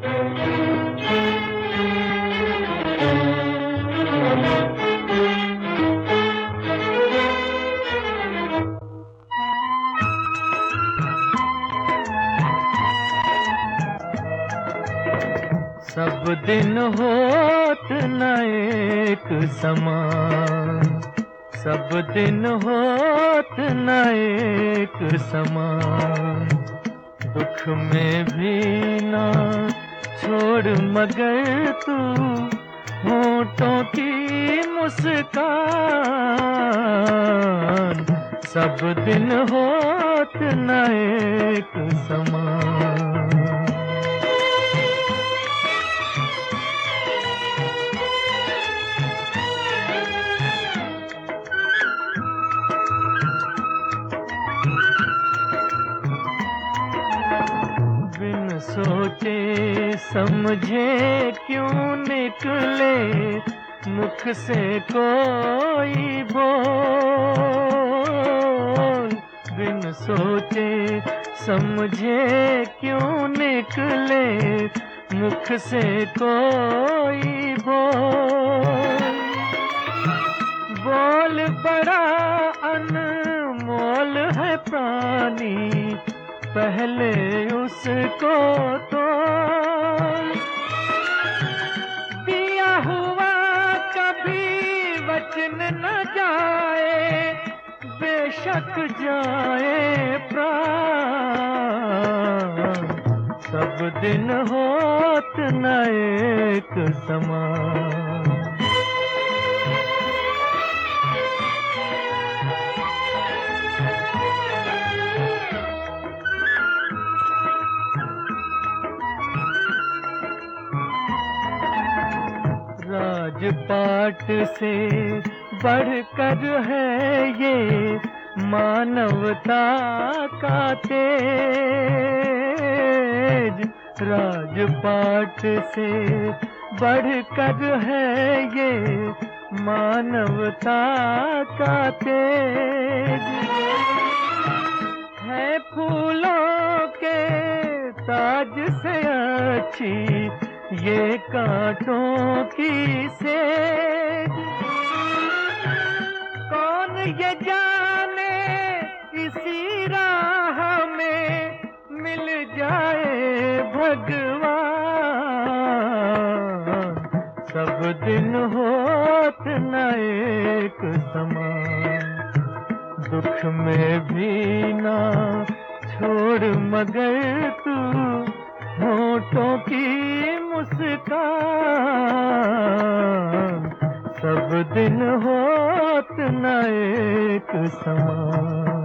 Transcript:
सब दिन होत न एक समान, सब दिन होत न एक समान। दुख में भी ना छोड़ मगर तू होठों की मुस्कान। सब दिन होत न एक समान। बिन सोचे समझे क्यों निकले मुख से कोई बोल। बिन सोचे समझे क्यों निकले मुख से कोई बोल। बोल बड़ा अनमोल है प्राणी, पहले उसको तोल। दिया हुआ कभी वचन न जाए, बेशक जाए प्राण। सब दिन होत न एक समान। राजपाट से बढ़कर है ये मानवता का तेज। राजपाट से बढ़कर है ये मानवता का तेज। है फूलों के ताज से अच्छी ये कांटों की सेज। कौन ये जाने इसी राह में मिल जाए भगवान। सब दिन होत न एक समान। दुख में भी ना छोड़ मगर तू होठों की मुस्कान। सब दिन होत न एक समान।